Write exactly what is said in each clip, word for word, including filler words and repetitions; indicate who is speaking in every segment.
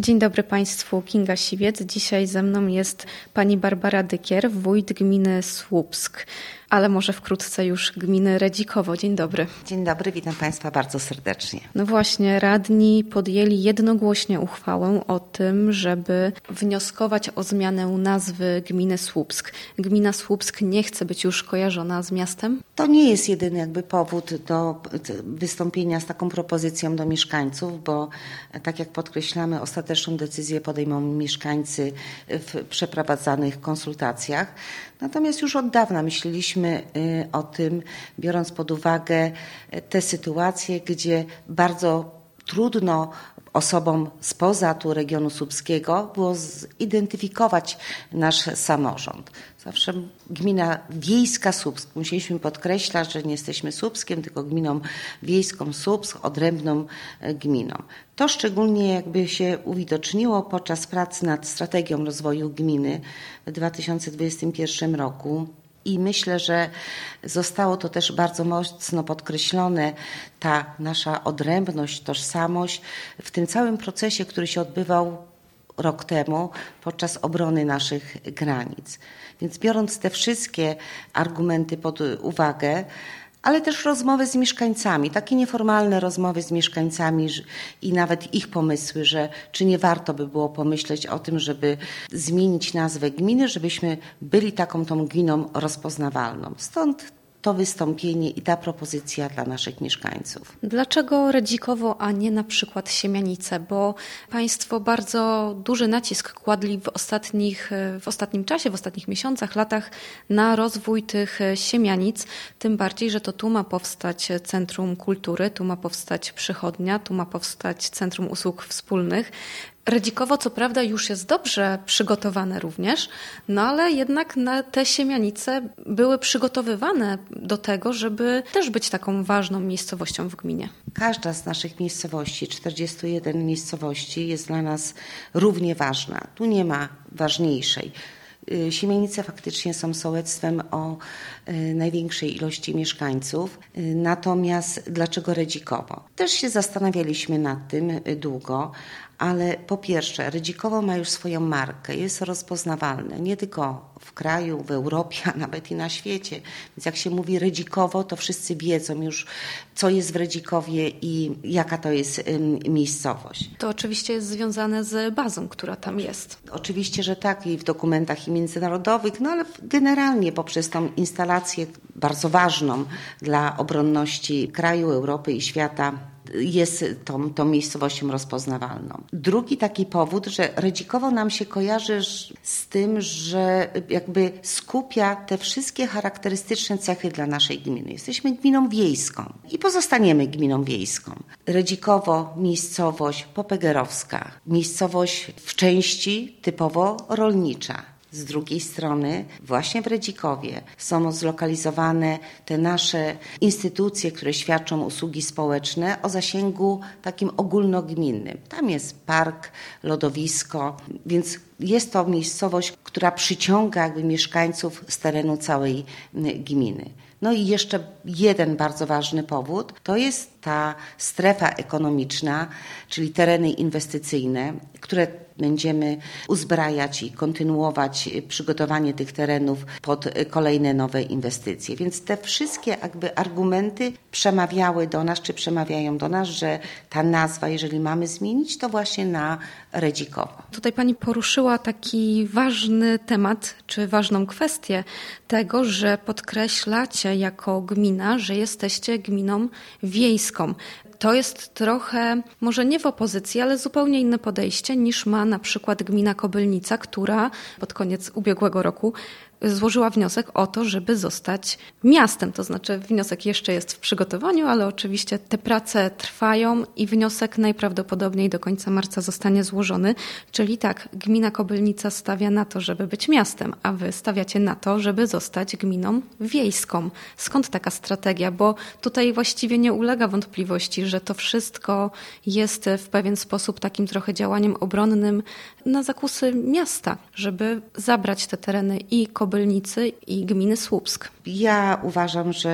Speaker 1: Dzień dobry Państwu, Kinga Siwiec. Dzisiaj ze mną jest pani Barbara Dykier, wójt gminy Słupsk, ale może wkrótce już gminy Redzikowo. Dzień dobry.
Speaker 2: Dzień dobry, witam Państwa bardzo serdecznie.
Speaker 1: No właśnie, radni podjęli jednogłośnie uchwałę o tym, żeby wnioskować o zmianę nazwy gminy Słupsk. Gmina Słupsk nie chce być już kojarzona z miastem?
Speaker 2: To nie jest jedyny jakby powód do wystąpienia z taką propozycją do mieszkańców, bo tak jak podkreślamy, ostateczną decyzję podejmą mieszkańcy w przeprowadzanych konsultacjach. Natomiast już od dawna myśleliśmy o tym, biorąc pod uwagę te sytuacje, gdzie bardzo trudno osobom spoza tu regionu słupskiego było zidentyfikować nasz samorząd. Zawsze gmina wiejska Słupsk. Musieliśmy podkreślać, że nie jesteśmy Słupskiem, tylko gminą wiejską Słupsk, odrębną gminą. To szczególnie jakby się uwidoczniło podczas prac nad strategią rozwoju gminy w dwa tysiące dwudziestym pierwszym roku. I myślę, że zostało to też bardzo mocno podkreślone, ta nasza odrębność, tożsamość w tym całym procesie, który się odbywał rok temu podczas obrony naszych granic. Więc biorąc te wszystkie argumenty pod uwagę, ale też rozmowy z mieszkańcami, takie nieformalne rozmowy z mieszkańcami i nawet ich pomysły, że czy nie warto by było pomyśleć o tym, żeby zmienić nazwę gminy, żebyśmy byli taką tą gminą rozpoznawalną. Stąd to wystąpienie i ta propozycja dla naszych mieszkańców.
Speaker 1: Dlaczego Redzikowo, a nie na przykład Siemianice? Bo Państwo bardzo duży nacisk kładli w, ostatnich, w ostatnim czasie, w ostatnich miesiącach, latach na rozwój tych Siemianic. Tym bardziej, że to tu ma powstać Centrum Kultury, tu ma powstać przychodnia, tu ma powstać Centrum Usług Wspólnych. Redzikowo co prawda już jest dobrze przygotowane również, no ale jednak na te Siemianice były przygotowywane do tego, żeby też być taką ważną miejscowością w gminie.
Speaker 2: Każda z naszych miejscowości, czterdzieści jeden miejscowości, jest dla nas równie ważna. Tu nie ma ważniejszej. Siemianice faktycznie są sołectwem o największej ilości mieszkańców. Natomiast dlaczego Redzikowo? Też się zastanawialiśmy nad tym długo, ale po pierwsze Redzikowo ma już swoją markę, jest rozpoznawalne nie tylko w kraju, w Europie, a nawet i na świecie. Więc jak się mówi Redzikowo, to wszyscy wiedzą już, co jest w Redzikowie i jaka to jest miejscowość.
Speaker 1: To oczywiście jest związane z bazą, która tam jest.
Speaker 2: Oczywiście, że tak, i w dokumentach i międzynarodowych, no ale generalnie poprzez tą instalację bardzo ważną dla obronności kraju, Europy i świata jest tą, tą miejscowością rozpoznawalną. Drugi taki powód, że Redzikowo nam się kojarzy z tym, że jakby skupia te wszystkie charakterystyczne cechy dla naszej gminy. Jesteśmy gminą wiejską i pozostaniemy gminą wiejską. Redzikowo, miejscowość popegerowska, miejscowość w części typowo rolnicza. Z drugiej strony właśnie w Redzikowie są zlokalizowane te nasze instytucje, które świadczą usługi społeczne o zasięgu takim ogólnogminnym. Tam jest park, lodowisko, więc jest to miejscowość, która przyciąga jakby mieszkańców z terenu całej gminy. No i jeszcze jeden bardzo ważny powód, to jest ta strefa ekonomiczna, czyli tereny inwestycyjne, które będziemy uzbrajać i kontynuować przygotowanie tych terenów pod kolejne nowe inwestycje. Więc te wszystkie jakby argumenty przemawiały do nas, czy przemawiają do nas, że ta nazwa, jeżeli mamy zmienić, to właśnie na Redzikowo.
Speaker 1: Tutaj pani poruszyła taki ważny temat, czy ważną kwestię tego, że podkreślacie jako gmina, że jesteście gminą wiejską. To jest trochę, może nie w opozycji, ale zupełnie inne podejście niż ma na przykład gmina Kobylnica, która pod koniec ubiegłego roku złożyła wniosek o to, żeby zostać miastem. To znaczy wniosek jeszcze jest w przygotowaniu, ale oczywiście te prace trwają i wniosek najprawdopodobniej do końca marca zostanie złożony. Czyli tak, gmina Kobylnica stawia na to, żeby być miastem, a wy stawiacie na to, żeby zostać gminą wiejską. Skąd taka strategia? Bo tutaj właściwie nie ulega wątpliwości, że to wszystko jest w pewien sposób takim trochę działaniem obronnym na zakusy miasta, żeby zabrać te tereny i Kobylnicy, i gminy Słupsk.
Speaker 2: Ja uważam, że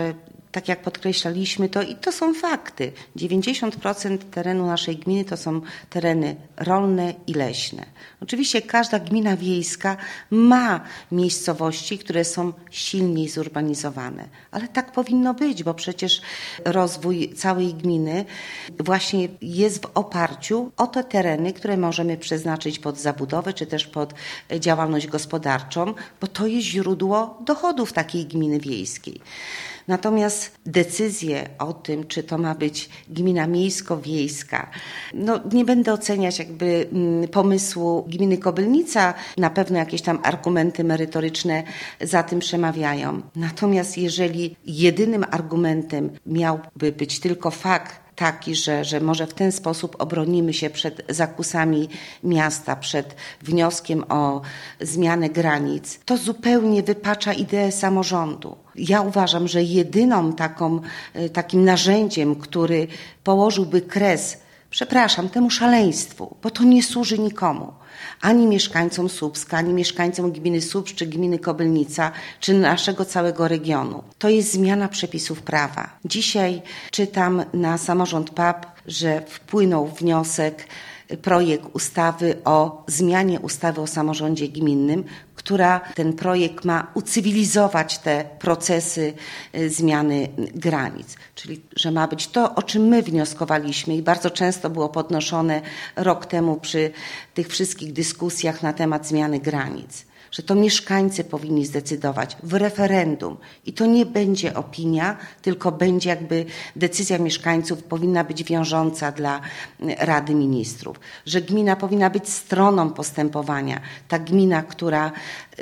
Speaker 2: Tak jak podkreślaliśmy, to i to są fakty. dziewięćdziesiąt procent terenu naszej gminy to są tereny rolne i leśne. Oczywiście każda gmina wiejska ma miejscowości, które są silniej zurbanizowane, ale tak powinno być, bo przecież rozwój całej gminy właśnie jest w oparciu o te tereny, które możemy przeznaczyć pod zabudowę, czy też pod działalność gospodarczą, bo to jest źródło dochodów takiej gminy wiejskiej. Natomiast decyzje o tym, czy to ma być gmina miejsko-wiejska, no nie będę oceniać jakby pomysłu gminy Kobylnica. Na pewno jakieś tam argumenty merytoryczne za tym przemawiają. Natomiast jeżeli jedynym argumentem miałby być tylko fakt taki, że, że może w ten sposób obronimy się przed zakusami miasta, przed wnioskiem o zmianę granic, to zupełnie wypacza ideę samorządu. Ja uważam, że jedyną taką, takim narzędziem, który położyłby kres, przepraszam, temu szaleństwu, bo to nie służy nikomu. Ani mieszkańcom Słupska, ani mieszkańcom gminy Słupsk, czy gminy Kobylnica, czy naszego całego regionu. To jest zmiana przepisów prawa. Dzisiaj czytam na Samorząd P A P, że wpłynął wniosek, projekt ustawy o zmianie ustawy o samorządzie gminnym, która ten projekt ma ucywilizować te procesy zmiany granic. Czyli, że ma być to, o czym my wnioskowaliśmy i bardzo często było podnoszone rok temu przy tych wszystkich dyskusjach na temat zmiany granic. Że to mieszkańcy powinni zdecydować w referendum i to nie będzie opinia, tylko będzie jakby decyzja mieszkańców powinna być wiążąca dla Rady Ministrów, że gmina powinna być stroną postępowania. Ta gmina, która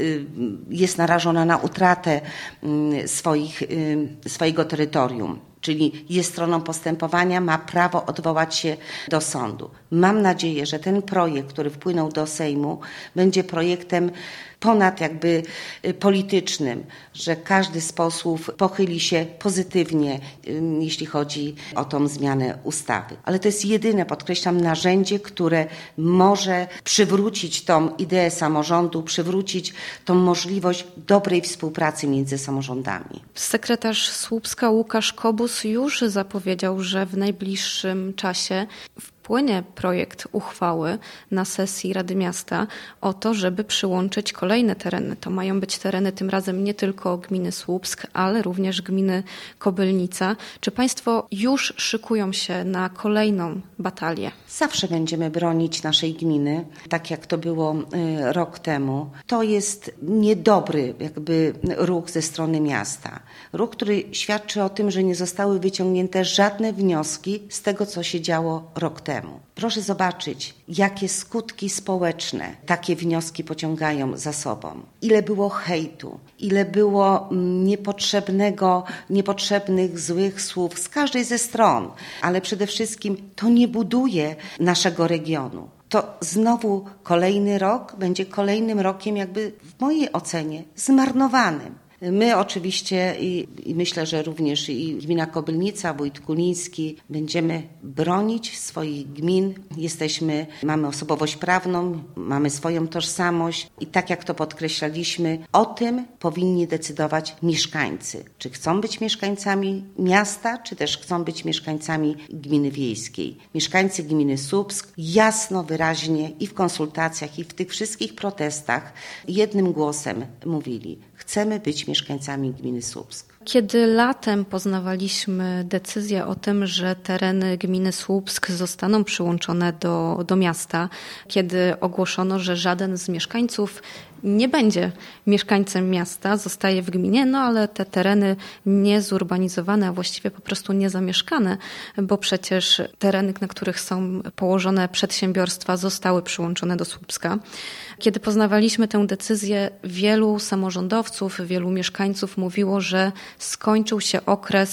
Speaker 2: jest narażona na utratę swoich, swojego terytorium, czyli jest stroną postępowania, ma prawo odwołać się do sądu. Mam nadzieję, że ten projekt, który wpłynął do Sejmu, będzie projektem ponad jakby politycznym, że każdy z posłów pochyli się pozytywnie, jeśli chodzi o tą zmianę ustawy. Ale to jest jedyne, podkreślam, narzędzie, które może przywrócić tą ideę samorządu, przywrócić tą możliwość dobrej współpracy między samorządami.
Speaker 1: Sekretarz Słupska Łukasz Kobus już zapowiedział, że w najbliższym czasie wpłynie projekt uchwały na sesji Rady Miasta o to, żeby przyłączyć kolejne tereny. To mają być tereny tym razem nie tylko gminy Słupsk, ale również gminy Kobylnica. Czy Państwo już szykują się na kolejną batalię?
Speaker 2: Zawsze będziemy bronić naszej gminy, tak jak to było rok temu. To jest niedobry jakby ruch ze strony miasta. Ruch, który świadczy o tym, że nie zostały wyciągnięte żadne wnioski z tego, co się działo rok temu. Proszę zobaczyć, jakie skutki społeczne takie wnioski pociągają za sobą. Ile było hejtu, ile było niepotrzebnego, niepotrzebnych złych słów z każdej ze stron, ale przede wszystkim to nie buduje naszego regionu. To znowu kolejny rok będzie kolejnym rokiem jakby w mojej ocenie zmarnowanym. My oczywiście i, i myślę, że również i gmina Kobylnica, wójt Kuliński będziemy bronić swoich gmin. Jesteśmy, mamy osobowość prawną, mamy swoją tożsamość i tak jak to podkreślaliśmy, o tym powinni decydować mieszkańcy. Czy chcą być mieszkańcami miasta, czy też chcą być mieszkańcami gminy wiejskiej. Mieszkańcy gminy Słupsk jasno, wyraźnie i w konsultacjach i w tych wszystkich protestach jednym głosem mówili: chcemy być mieszkańcami gminy Słupsk.
Speaker 1: Kiedy latem poznawaliśmy decyzję o tym, że tereny gminy Słupsk zostaną przyłączone do, do miasta, kiedy ogłoszono, że żaden z mieszkańców nie będzie mieszkańcem miasta, zostaje w gminie, no ale te tereny niezurbanizowane, a właściwie po prostu niezamieszkane, bo przecież tereny, na których są położone przedsiębiorstwa, zostały przyłączone do Słupska. Kiedy poznawaliśmy tę decyzję, wielu samorządowców, wielu mieszkańców mówiło, że skończył się okres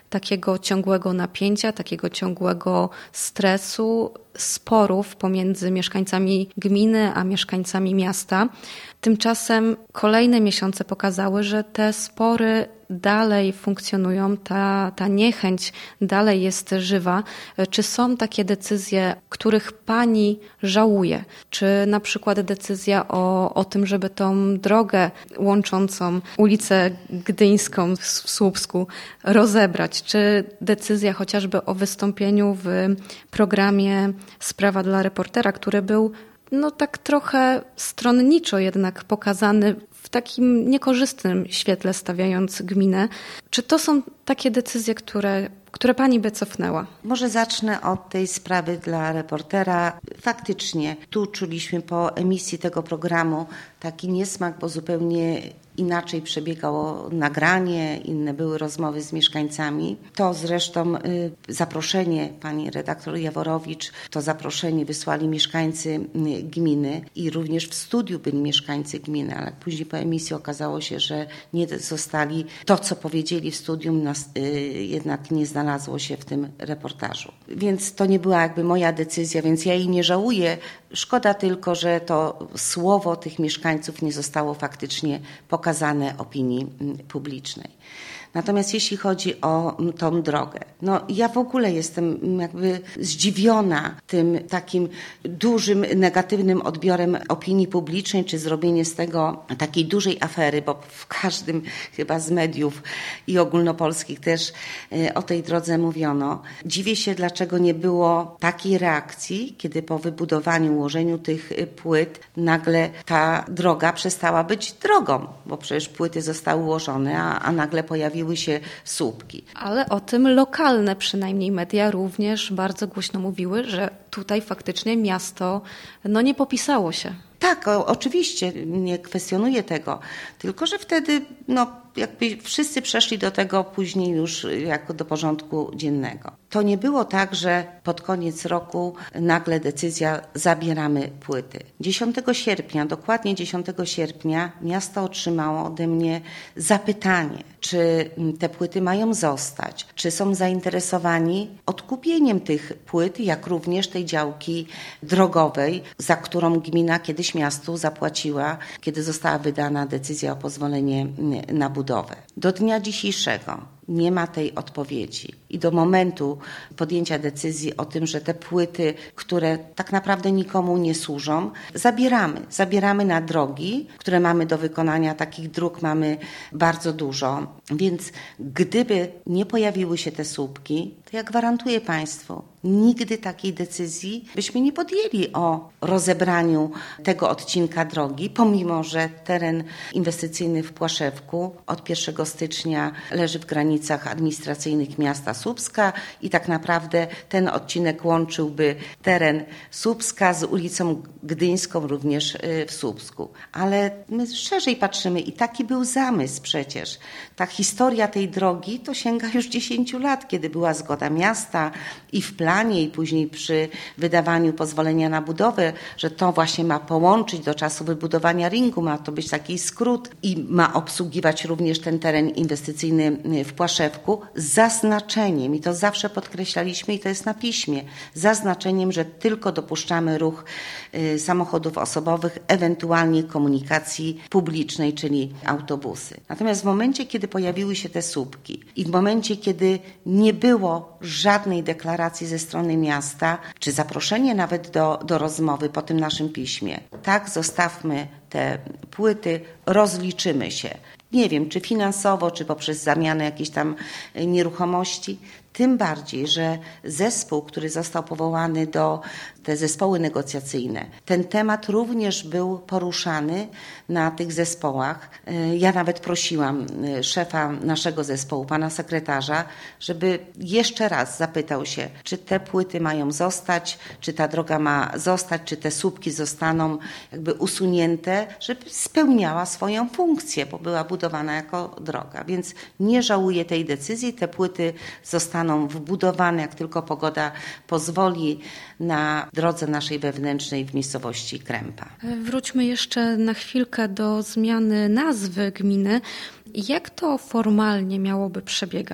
Speaker 1: takiego ciągłego napięcia, takiego ciągłego stresu, sporów pomiędzy mieszkańcami gminy a mieszkańcami miasta. Tymczasem kolejne miesiące pokazały, że te spory dalej funkcjonują, ta, ta niechęć dalej jest żywa. Czy są takie decyzje, których pani żałuje? Czy na przykład decyzja o, o tym, żeby tą drogę łączącą ulicę Gdyńską w Słupsku rozebrać? Czy decyzja chociażby o wystąpieniu w programie Sprawa dla reportera, który był no tak trochę stronniczo jednak pokazany, w takim niekorzystnym świetle stawiając gminę. Czy to są takie decyzje, które, które pani by cofnęła?
Speaker 2: Może zacznę od tej sprawy dla reportera. Faktycznie tu czuliśmy po emisji tego programu taki niesmak, bo zupełnie inaczej przebiegało nagranie, inne były rozmowy z mieszkańcami. To zresztą y, zaproszenie pani redaktor Jaworowicz, to zaproszenie wysłali mieszkańcy y, gminy i również w studiu byli mieszkańcy gminy, ale później po emisji okazało się, że nie zostali, to co powiedzieli w studium nas, y, jednak nie znalazło się w tym reportażu. Więc to nie była jakby moja decyzja, więc ja jej nie żałuję. Szkoda tylko, że to słowo tych mieszkańców nie zostało faktycznie pokazane opinii publicznej. Natomiast jeśli chodzi o tą drogę, no ja w ogóle jestem jakby zdziwiona tym takim dużym, negatywnym odbiorem opinii publicznej, czy zrobienie z tego takiej dużej afery, bo w każdym chyba z mediów i ogólnopolskich też o tej drodze mówiono. Dziwię się, dlaczego nie było takiej reakcji, kiedy po wybudowaniu, ułożeniu tych płyt nagle ta droga przestała być drogą, bo przecież płyty zostały ułożone, a, a nagle pojawiły się słupki.
Speaker 1: Ale o tym lokalne przynajmniej media również bardzo głośno mówiły, że tutaj faktycznie miasto no nie popisało się.
Speaker 2: Tak, o, oczywiście, nie kwestionuję tego, tylko że wtedy no, jakby wszyscy przeszli do tego później już jako do porządku dziennego. To nie było tak, że pod koniec roku nagle decyzja zabieramy płyty. dziesiątego sierpnia, dokładnie dziesiątego sierpnia miasto otrzymało ode mnie zapytanie, czy te płyty mają zostać, czy są zainteresowani odkupieniem tych płyt, jak również tej działki drogowej, za którą gmina kiedyś miastu zapłaciła, kiedy została wydana decyzja o pozwolenie na budowę. Do dnia dzisiejszego nie ma tej odpowiedzi i do momentu podjęcia decyzji o tym, że te płyty, które tak naprawdę nikomu nie służą, zabieramy. Zabieramy na drogi, które mamy do wykonania. Takich dróg mamy bardzo dużo. Więc gdyby nie pojawiły się te słupki, to ja gwarantuję Państwu, nigdy takiej decyzji byśmy nie podjęli o rozebraniu tego odcinka drogi, pomimo że teren inwestycyjny w Płaszewku od pierwszego stycznia leży w granicach administracyjnych miasta Słupska i tak naprawdę ten odcinek łączyłby teren Słupska z ulicą Gdyńską również w Słupsku. Ale my szerzej patrzymy i taki był zamysł przecież. Ta historia tej drogi to sięga już dziesięciu lat, kiedy była zgoda miasta i w planie i później przy wydawaniu pozwolenia na budowę, że to właśnie ma połączyć do czasu wybudowania ringu, ma to być taki skrót i ma obsługiwać również ten teren inwestycyjny w Płaszewku z zaznaczeniem, i to zawsze podkreślaliśmy i to jest na piśmie, zaznaczeniem, że tylko dopuszczamy ruch y, samochodów osobowych, ewentualnie komunikacji publicznej, czyli autobusy. Natomiast w momencie, kiedy pojawiły się te słupki i w momencie, kiedy nie było żadnej deklaracji ze strony miasta, czy zaproszenie nawet do, do rozmowy po tym naszym piśmie, tak, zostawmy te płyty, rozliczymy się. Nie wiem, czy finansowo, czy poprzez zamianę jakiejś tam nieruchomości. Tym bardziej, że zespół, który został powołany do te zespoły negocjacyjne, ten temat również był poruszany na tych zespołach. Ja nawet prosiłam szefa naszego zespołu, pana sekretarza, żeby jeszcze raz zapytał się, czy te płyty mają zostać, czy ta droga ma zostać, czy te słupki zostaną jakby usunięte, żeby spełniała swoją funkcję, bo była budowana jako droga. Więc nie żałuję tej decyzji, te płyty zostaną wbudowane, jak tylko pogoda pozwoli, na drodze naszej wewnętrznej w miejscowości Krępa.
Speaker 1: Wróćmy jeszcze na chwilkę do zmiany nazwy gminy. Jak to formalnie miałoby przebiegać?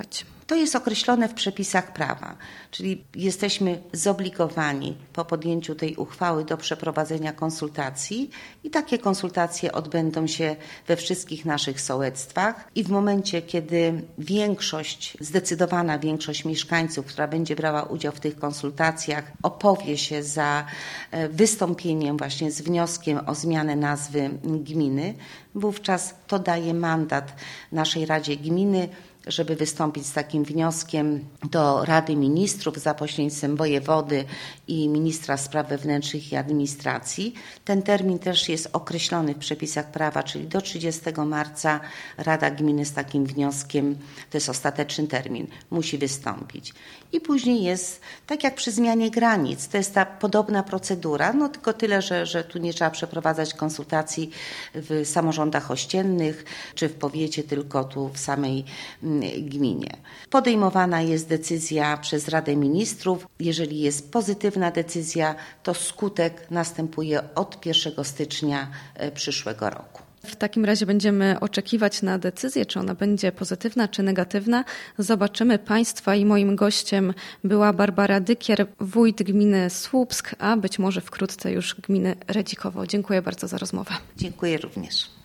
Speaker 2: To jest określone w przepisach prawa, czyli jesteśmy zobligowani po podjęciu tej uchwały do przeprowadzenia konsultacji i takie konsultacje odbędą się we wszystkich naszych sołectwach i w momencie, kiedy większość, zdecydowana większość mieszkańców, która będzie brała udział w tych konsultacjach, opowie się za wystąpieniem właśnie z wnioskiem o zmianę nazwy gminy, wówczas to daje mandat naszej Radzie Gminy, żeby wystąpić z takim wnioskiem do Rady Ministrów za pośrednictwem wojewody i ministra spraw wewnętrznych i administracji. Ten termin też jest określony w przepisach prawa, czyli do trzydziestego marca Rada Gminy z takim wnioskiem, to jest ostateczny termin, musi wystąpić. I później jest, tak jak przy zmianie granic, to jest ta podobna procedura, no tylko tyle, że, że tu nie trzeba przeprowadzać konsultacji w samorządach ościennych czy w powiecie, tylko tu w samej gminie. Podejmowana jest decyzja przez Radę Ministrów. Jeżeli jest pozytywna decyzja, to skutek następuje od pierwszego stycznia przyszłego roku.
Speaker 1: W takim razie będziemy oczekiwać na decyzję, czy ona będzie pozytywna, czy negatywna. Zobaczymy Państwa i moim gościem była Barbara Dykier, wójt gminy Słupsk, a być może wkrótce już gminy Redzikowo. Dziękuję bardzo za rozmowę.
Speaker 2: Dziękuję również.